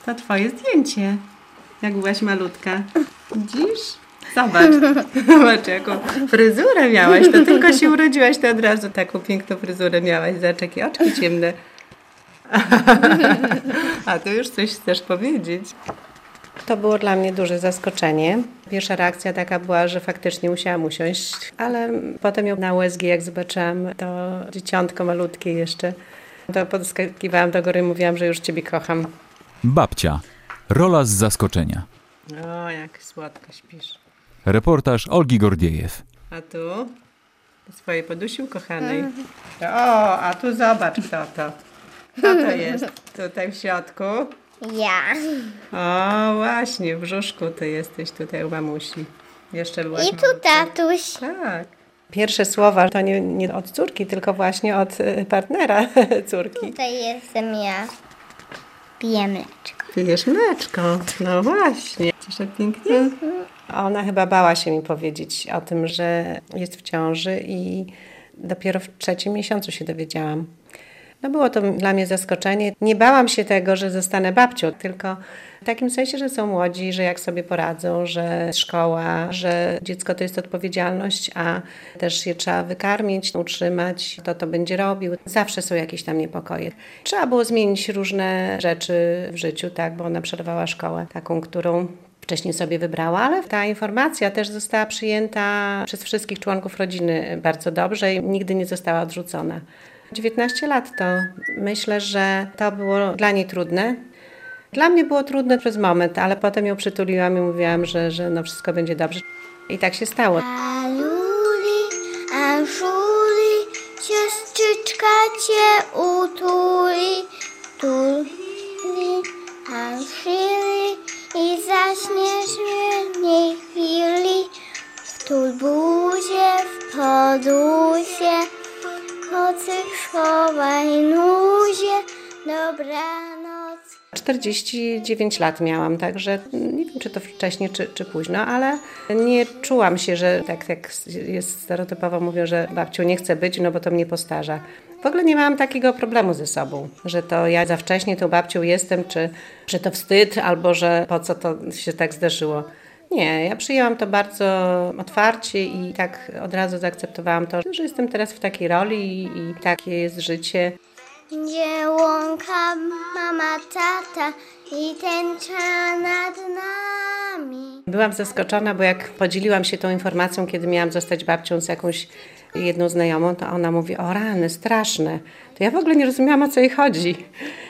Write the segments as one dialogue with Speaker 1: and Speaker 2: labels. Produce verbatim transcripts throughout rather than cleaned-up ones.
Speaker 1: To twoje zdjęcie, jak byłaś malutka. Widzisz? Zobacz, zobacz jaką fryzurę miałaś. To tylko się urodziłaś, to od razu taką piękną fryzurę miałaś. Zobacz, jakie oczki ciemne. A ty już coś chcesz powiedzieć. To było dla mnie duże zaskoczenie. Pierwsza reakcja taka była, że faktycznie musiałam usiąść, ale potem ją na U S G, jak zobaczyłam to dzieciątko malutkie jeszcze, to podskakiwałam do góry i mówiłam, że już ciebie kocham.
Speaker 2: Babcia. Rola z zaskoczenia.
Speaker 1: O, jak słodko śpisz.
Speaker 2: Reportaż Olgi Gordiejew.
Speaker 1: A tu? Swojej podusi ukochanej. O, a tu zobacz kto to. Kto to jest tutaj w środku?
Speaker 3: Ja.
Speaker 1: O, właśnie, w brzuszku ty jesteś tutaj u mamusi. Jeszcze byłaś
Speaker 3: I tu tatuś.
Speaker 1: Tak. Pierwsze słowa to nie, nie od córki, tylko właśnie od y, partnera córki.
Speaker 3: Tutaj jestem ja. Piję mleczko.
Speaker 1: Pijesz mleczko. No właśnie. Cieszę pięknie. Ona chyba bała się mi powiedzieć o tym, że jest w ciąży i dopiero w trzecim miesiącu się dowiedziałam. No było to dla mnie zaskoczenie. Nie bałam się tego, że zostanę babcią, tylko w takim sensie, że są młodzi, że jak sobie poradzą, że szkoła, że dziecko to jest odpowiedzialność, a też je trzeba wykarmić, utrzymać, to to będzie robił. Zawsze są jakieś tam niepokoje. Trzeba było zmienić różne rzeczy w życiu, tak, bo ona przerwała szkołę, taką, którą wcześniej sobie wybrała, ale ta informacja też została przyjęta przez wszystkich członków rodziny bardzo dobrze i nigdy nie została odrzucona. dziewiętnaście lat to myślę, że to było dla niej trudne. Dla mnie było trudne przez moment, ale potem ją przytuliłam i mówiłam, że, że no wszystko będzie dobrze. I tak się stało.
Speaker 3: A Luli, a Żuli, siostrzyczka cię utuli, tuli, a Żyli i zaśniesz w jednej chwili, wtul buzię w podusie. Kocyk schowaj nuzie, dobranoc.
Speaker 1: czterdzieści dziewięć lat miałam, także nie wiem, czy to wcześnie, czy, czy późno, ale nie czułam się, że tak jak jest stereotypowo mówią, że babcią nie chcę być, no bo to mnie postarza. W ogóle nie miałam takiego problemu ze sobą, że to ja za wcześnie tą babcią jestem, czy że to wstyd, albo że po co to się tak zdarzyło. Nie, ja przyjęłam to bardzo otwarcie i tak od razu zaakceptowałam to, że jestem teraz w takiej roli i, i takie jest życie.
Speaker 3: Gdzie łąka, mama, tata i tęcza nad nami.
Speaker 1: Byłam zaskoczona, bo jak podzieliłam się tą informacją, kiedy miałam zostać babcią z jakąś jedną znajomą, to ona mówi, o rany, straszne. To ja w ogóle nie rozumiałam, o co jej chodzi.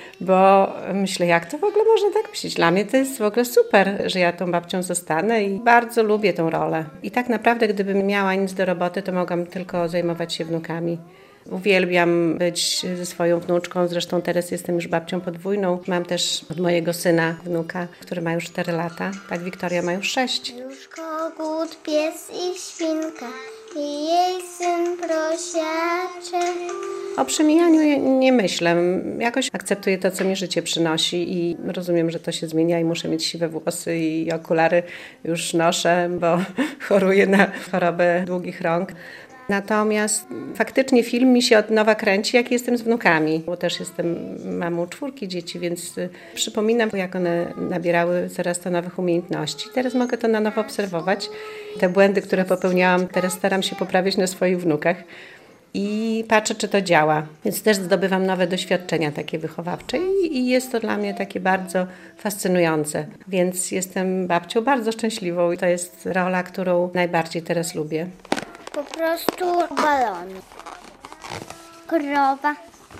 Speaker 1: Bo myślę, jak to w ogóle można tak myśleć? Dla mnie to jest w ogóle super, że ja tą babcią zostanę i bardzo lubię tą rolę. I tak naprawdę, gdybym miała nic do roboty, to mogłam tylko zajmować się wnukami. Uwielbiam być ze swoją wnuczką, zresztą teraz jestem już babcią podwójną. Mam też od mojego syna wnuka, który ma już cztery lata, tak Wiktoria ma już sześć.
Speaker 3: Już kogut, pies i świnka i jej syn prosiaczek.
Speaker 1: O przemijaniu nie myślę. Jakoś akceptuję to, co mi życie przynosi i rozumiem, że to się zmienia i muszę mieć siwe włosy i okulary już noszę, bo choruję na chorobę długich rąk. Natomiast faktycznie film mi się od nowa kręci, jak jestem z wnukami, bo też jestem mamą czwórki dzieci, więc przypominam, jak one nabierały coraz to nowych umiejętności. Teraz mogę to na nowo obserwować. Te błędy, które popełniałam, teraz staram się poprawić na swoich wnukach i patrzę, czy to działa. Więc też zdobywam nowe doświadczenia takie wychowawcze i, i jest to dla mnie takie bardzo fascynujące. Więc jestem babcią bardzo szczęśliwą i to jest rola, którą najbardziej teraz lubię.
Speaker 3: Po prostu balony. Krowa.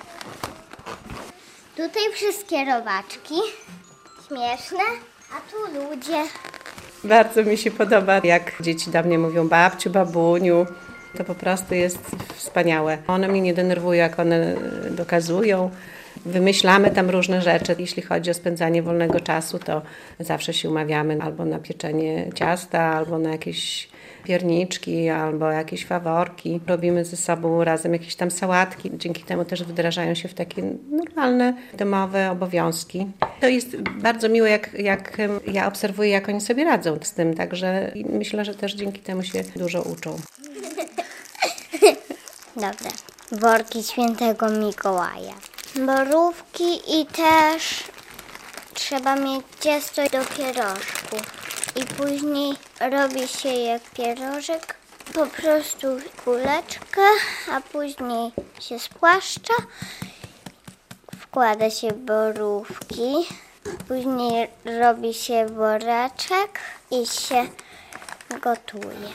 Speaker 3: Tutaj wszystkie robaczki. Śmieszne. A tu ludzie.
Speaker 1: Bardzo mi się podoba, jak dzieci do mnie mówią babciu, babuniu. To po prostu jest wspaniałe. One mnie nie denerwują, jak one dokazują. Wymyślamy tam różne rzeczy. Jeśli chodzi o spędzanie wolnego czasu, to zawsze się umawiamy albo na pieczenie ciasta, albo na jakieś pierniczki, albo jakieś faworki. Robimy ze sobą razem jakieś tam sałatki. Dzięki temu też wdrażają się w takie normalne, domowe obowiązki. To jest bardzo miłe, jak, jak ja obserwuję, jak oni sobie radzą z tym. Także myślę, że też dzięki temu się dużo uczą.
Speaker 3: Dobra. Worki świętego Mikołaja. Borówki i też trzeba mieć ciasto do pierożków. I później robi się jak pierożek, po prostu kuleczkę, a później się spłaszcza, wkłada się borówki, później robi się boraczek i się gotuje.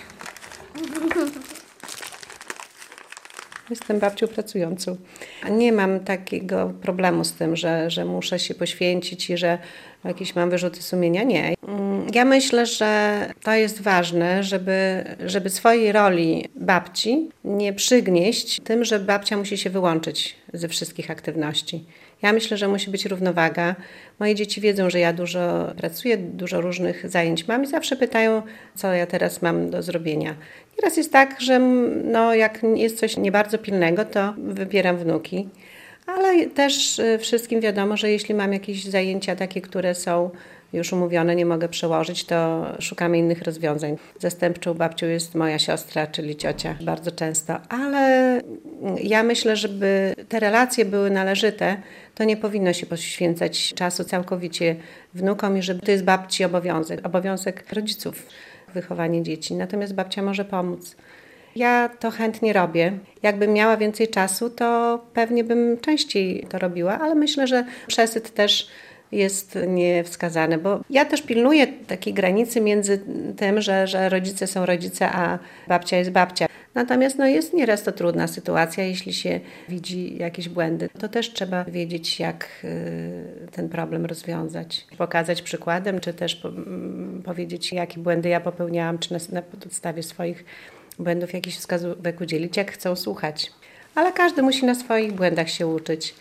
Speaker 1: Jestem babcią pracującą. Nie mam takiego problemu z tym, że, że muszę się poświęcić i że jakieś mam wyrzuty sumienia. Nie. Ja myślę, że to jest ważne, żeby, żeby swojej roli babci nie przygnieść tym, że babcia musi się wyłączyć ze wszystkich aktywności. Ja myślę, że musi być równowaga. Moje dzieci wiedzą, że ja dużo pracuję, dużo różnych zajęć mam i zawsze pytają, co ja teraz mam do zrobienia. Nieraz jest tak, że no, jak jest coś nie bardzo pilnego, to wybieram wnuki. Ale też wszystkim wiadomo, że jeśli mam jakieś zajęcia takie, które są już umówione, nie mogę przełożyć, to szukamy innych rozwiązań. Zastępczą babcią jest moja siostra, czyli ciocia, bardzo często. Ale ja myślę, żeby te relacje były należyte, to nie powinno się poświęcać czasu całkowicie wnukom i żeby to jest babci obowiązek, obowiązek rodziców, wychowanie dzieci. Natomiast babcia może pomóc. Ja to chętnie robię. Jakbym miała więcej czasu, to pewnie bym częściej to robiła, ale myślę, że przesyt też jest niewskazany, bo ja też pilnuję takiej granicy między tym, że, że rodzice są rodzice, a babcia jest babcia. Natomiast no, jest nieraz to trudna sytuacja, jeśli się widzi jakieś błędy. To też trzeba wiedzieć, jak y, ten problem rozwiązać. Pokazać przykładem, czy też po, m, powiedzieć, jakie błędy ja popełniałam, czy na, na podstawie swoich błędów jakichś wskazówek udzielić, jak chcą słuchać. Ale każdy musi na swoich błędach się uczyć.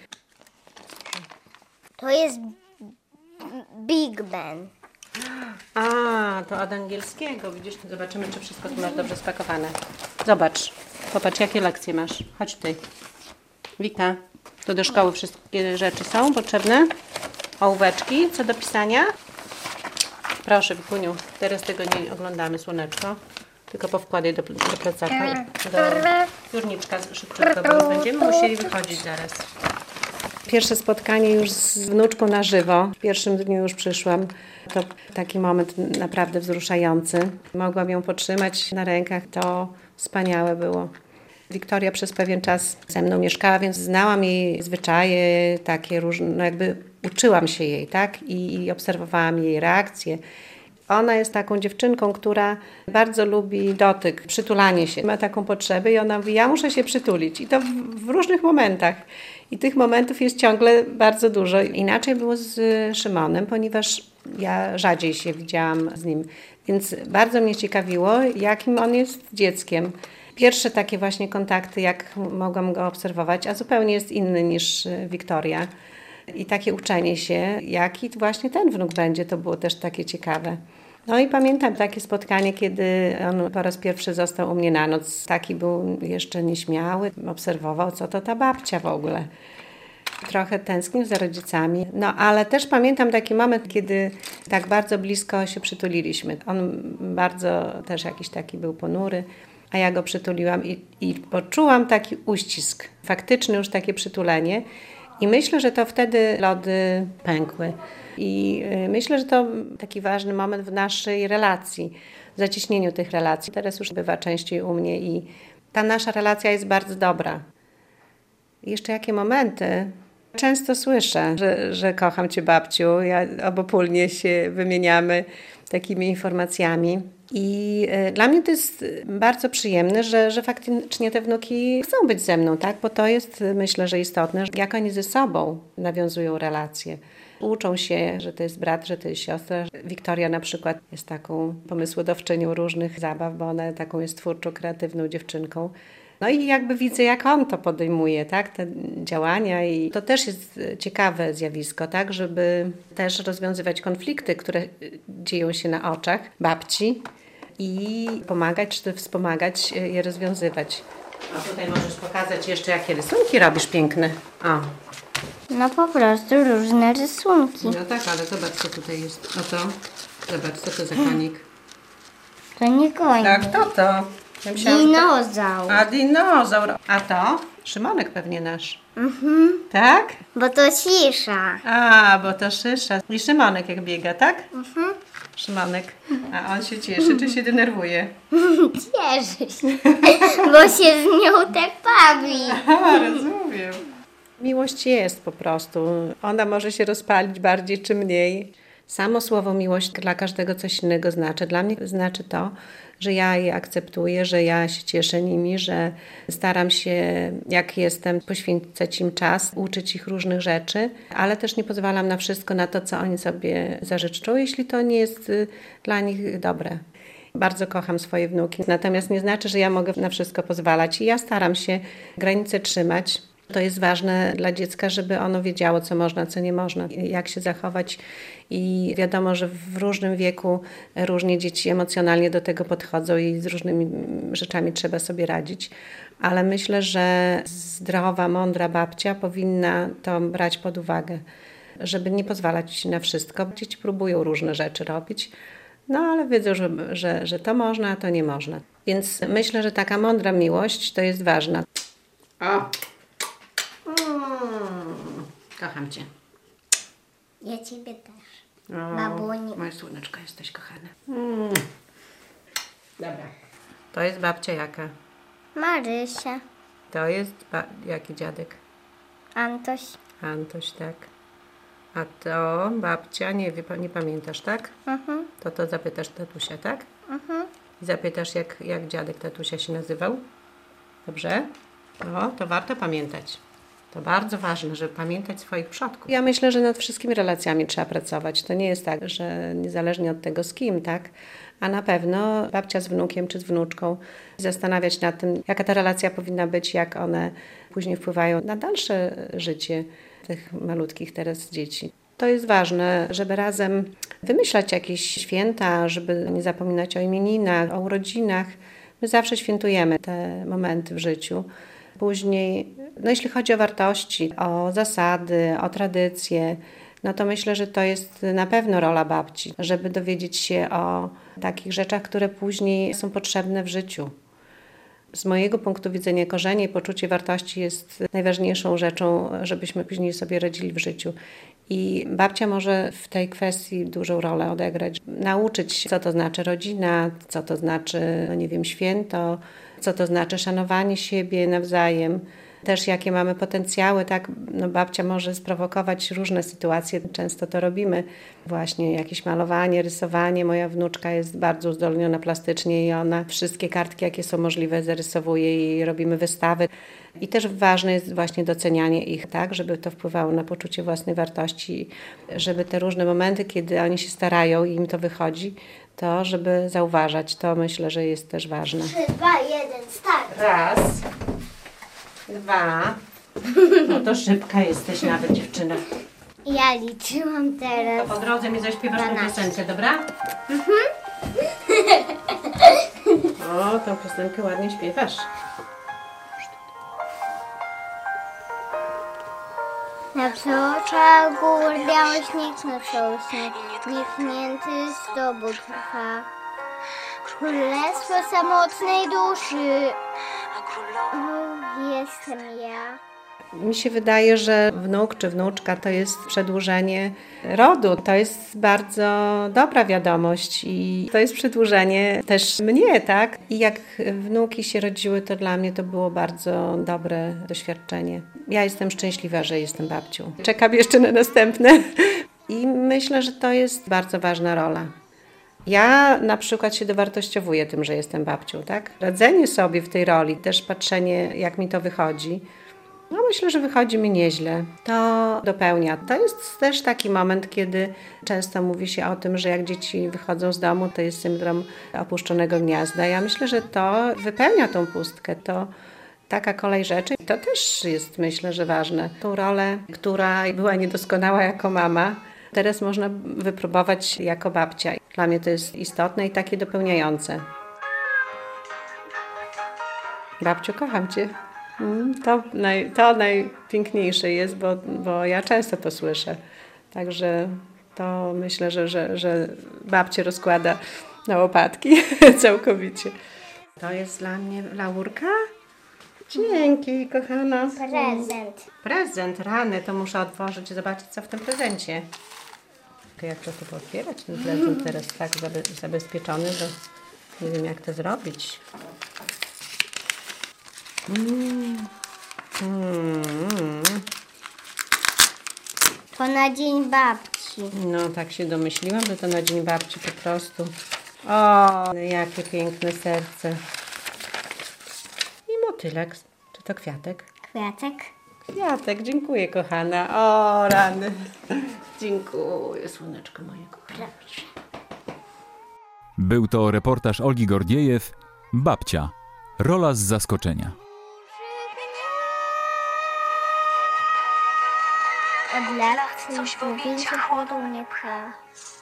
Speaker 3: To jest Big Ben.
Speaker 1: A, to od angielskiego. Widzisz, zobaczymy, czy wszystko tu masz dobrze spakowane. Zobacz, popatrz, jakie lekcje masz. Chodź tutaj. Wika, to do szkoły wszystkie rzeczy są potrzebne. Ołóweczki, co do pisania. Proszę, Wikuniu, teraz tego nie oglądamy, słoneczko. Tylko powkładaj do, do plecaka, do piórniczka szybciutko, bo będziemy musieli wychodzić zaraz. Pierwsze spotkanie już z wnuczką na żywo. W pierwszym dniu już przyszłam. To taki moment naprawdę wzruszający. Mogłam ją potrzymać na rękach. To wspaniałe było. Wiktoria przez pewien czas ze mną mieszkała, więc znałam jej zwyczaje, takie różne, no jakby uczyłam się jej, tak? I, i obserwowałam jej reakcje. Ona jest taką dziewczynką, która bardzo lubi dotyk, przytulanie się. Ma taką potrzebę i ona mówi, ja muszę się przytulić. I to w, w różnych momentach. I tych momentów jest ciągle bardzo dużo. Inaczej było z Szymonem, ponieważ ja rzadziej się widziałam z nim. Więc bardzo mnie ciekawiło, jakim on jest dzieckiem. Pierwsze takie właśnie kontakty, jak mogłam go obserwować, a zupełnie jest inny niż Wiktoria. I takie uczenie się, jaki właśnie ten wnuk będzie, to było też takie ciekawe. No i pamiętam takie spotkanie, kiedy on po raz pierwszy został u mnie na noc. Taki był jeszcze nieśmiały, obserwował, co to ta babcia w ogóle. Trochę tęsknił za rodzicami. No ale też pamiętam taki moment, kiedy tak bardzo blisko się przytuliliśmy. On bardzo też jakiś taki był ponury, a ja go przytuliłam i, i poczułam taki uścisk, faktyczny już takie przytulenie. I myślę, że to wtedy lody pękły. I myślę, że to taki ważny moment w naszej relacji, w zacieśnieniu tych relacji. Teraz już bywa częściej u mnie i ta nasza relacja jest bardzo dobra. I jeszcze jakie momenty? Często słyszę, że, że kocham Cię, babciu. Ja obopólnie się wymieniamy takimi informacjami. I dla mnie to jest bardzo przyjemne, że, że faktycznie te wnuki chcą być ze mną, tak? Bo to jest, myślę, że istotne, jak oni ze sobą nawiązują relacje. Uczą się, że to jest brat, że to jest siostra. Wiktoria na przykład jest taką pomysłodawczynią różnych zabaw, bo ona taką jest twórczą, kreatywną dziewczynką. No i jakby widzę, jak on to podejmuje, tak, te działania i to też jest ciekawe zjawisko, tak, żeby też rozwiązywać konflikty, które dzieją się na oczach babci i pomagać, czy wspomagać je rozwiązywać. A tutaj możesz pokazać jeszcze, jakie rysunki robisz piękne. O.
Speaker 3: No po prostu różne rysunki.
Speaker 1: No tak, ale zobacz, co tutaj jest. Oto, zobacz, co to za konik.
Speaker 3: To nie koń.
Speaker 1: Tak, to to. Ja myślałam, że to-
Speaker 3: Dinozaur.
Speaker 1: A dinozaur. A to? Szymonek pewnie nasz.
Speaker 3: Mhm.
Speaker 1: Tak?
Speaker 3: Bo to cisza.
Speaker 1: A, bo to Szysza. I Szymonek jak biega, tak?
Speaker 3: Mhm.
Speaker 1: Szymonek. A on się cieszy, czy się denerwuje?
Speaker 3: Cieszy się, bo się z nią tak bawi.
Speaker 1: A, rozumiem. Miłość jest po prostu. Ona może się rozpalić bardziej czy mniej. Samo słowo miłość dla każdego coś innego znaczy. Dla mnie znaczy to, że ja je akceptuję, że ja się cieszę nimi, że staram się, jak jestem, poświęcać im czas, uczyć ich różnych rzeczy, ale też nie pozwalam na wszystko, na to, co oni sobie zażyczą, jeśli to nie jest y, dla nich dobre. Bardzo kocham swoje wnuki, natomiast nie znaczy, że ja mogę na wszystko pozwalać i ja staram się granice trzymać. To jest ważne dla dziecka, żeby ono wiedziało, co można, co nie można, jak się zachować. I wiadomo, że w różnym wieku różnie dzieci emocjonalnie do tego podchodzą i z różnymi rzeczami trzeba sobie radzić. Ale myślę, że zdrowa, mądra babcia powinna to brać pod uwagę, żeby nie pozwalać na wszystko. Dzieci próbują różne rzeczy robić, no ale wiedzą, że, że, że to można, a to nie można. Więc myślę, że taka mądra miłość to jest ważna. O! Mm, kocham Cię.
Speaker 3: Ja ciebie też.
Speaker 1: O,
Speaker 3: Babuni.
Speaker 1: moje słoneczko, jesteś kochane. Mm. Dobra. To jest babcia jaka?
Speaker 3: Marysia,
Speaker 1: To jest ba- jaki dziadek?
Speaker 3: Antoś,
Speaker 1: Antoś, tak. A to babcia, nie, wie, nie pamiętasz, tak?
Speaker 3: mhm,
Speaker 1: To to zapytasz tatusia, tak?
Speaker 3: mhm.
Speaker 1: I zapytasz, jak, jak dziadek tatusia się nazywał? Dobrze? No, to warto pamiętać. To bardzo ważne, żeby pamiętać swoich przodków. Ja myślę, że nad wszystkimi relacjami trzeba pracować. To nie jest tak, że niezależnie od tego z kim, tak? A na pewno babcia z wnukiem czy z wnuczką zastanawiać nad tym, jaka ta relacja powinna być, jak one później wpływają na dalsze życie tych malutkich teraz dzieci. To jest ważne, żeby razem wymyślać jakieś święta, żeby nie zapominać o imieninach, o urodzinach. My zawsze świętujemy te momenty w życiu. Później, no jeśli chodzi o wartości, o zasady, o tradycje, no to myślę, że to jest na pewno rola babci, żeby dowiedzieć się o takich rzeczach, które później są potrzebne w życiu. Z mojego punktu widzenia korzenie i poczucie wartości jest najważniejszą rzeczą, żebyśmy później sobie radzili w życiu. I babcia może w tej kwestii dużą rolę odegrać. Nauczyć, co to znaczy rodzina, co to znaczy, no nie wiem, święto, co to znaczy szanowanie siebie nawzajem. Też jakie mamy potencjały, tak? No babcia może sprowokować różne sytuacje, często to robimy. Właśnie jakieś malowanie, rysowanie. Moja wnuczka jest bardzo uzdolniona plastycznie i ona wszystkie kartki, jakie są możliwe, zarysowuje i robimy wystawy. I też ważne jest właśnie docenianie ich, tak? Żeby to wpływało na poczucie własnej wartości, żeby te różne momenty, kiedy oni się starają i im to wychodzi, to żeby zauważać. To myślę, że jest też ważne.
Speaker 3: trzy, dwa, jeden, start.
Speaker 1: Raz, dwa. No to szybka jesteś nawet, dziewczyna.
Speaker 3: Ja liczyłam
Speaker 1: To
Speaker 3: teraz.
Speaker 1: po drodze mi zaśpiewasz tę
Speaker 3: dwanaście.
Speaker 1: piosenkę, dobra? O, tą piosenkę ładnie śpiewasz.
Speaker 3: Na przeoczach gór biały śnieg na przeośnie, zniknięty z dobu trwa. Królestwo samotnej duszy, o, jestem ja.
Speaker 1: Mi się wydaje, że wnuk czy wnuczka to jest przedłużenie rodu. To jest bardzo dobra wiadomość i to jest przedłużenie też mnie, tak? I jak wnuki się rodziły, to dla mnie to było bardzo dobre doświadczenie. Ja jestem szczęśliwa, że jestem babcią. Czekam jeszcze na następne i myślę, że to jest bardzo ważna rola. Ja na przykład się dowartościowuję tym, że jestem babcią, tak? Radzenie sobie w tej roli, też patrzenie, jak mi to wychodzi. No myślę, że wychodzi mi nieźle. To dopełnia. To jest też taki moment, kiedy często mówi się o tym, że jak dzieci wychodzą z domu, to jest syndrom opuszczonego gniazda. Ja myślę, że to wypełnia tą pustkę. To taka kolej rzeczy. To też jest, myślę, że ważne. Tą rolę, która była niedoskonała jako mama, teraz można wypróbować jako babcia. Dla mnie to jest istotne i takie dopełniające. Babciu, kocham Cię. To, naj, to najpiękniejsze jest, bo, bo ja często to słyszę. Także to myślę, że, że, że babcie rozkłada na łopatki całkowicie. To jest dla mnie laurka? Dzięki, kochana.
Speaker 3: Prezent.
Speaker 1: Prezent, rany, to muszę otworzyć i zobaczyć, co w tym prezencie. Tylko jak to tu otwierać, ten prezent teraz tak zabe- zabezpieczony, że nie wiem, jak to zrobić. Mm. Mm.
Speaker 3: To na dzień babci.
Speaker 1: No, tak się domyśliłam, że to na dzień babci po prostu. O, jakie piękne serce. I motylek. Czy to kwiatek?
Speaker 3: Kwiatek.
Speaker 1: Kwiatek, dziękuję, kochana. O, rany. Dziękuję, słoneczko moje kochane.
Speaker 3: Proszę.
Speaker 2: Był to reportaż Olgi Gordiejew, Babcia. Rola z zaskoczenia.
Speaker 3: Od lat coś w objęciach wodą nie pcha.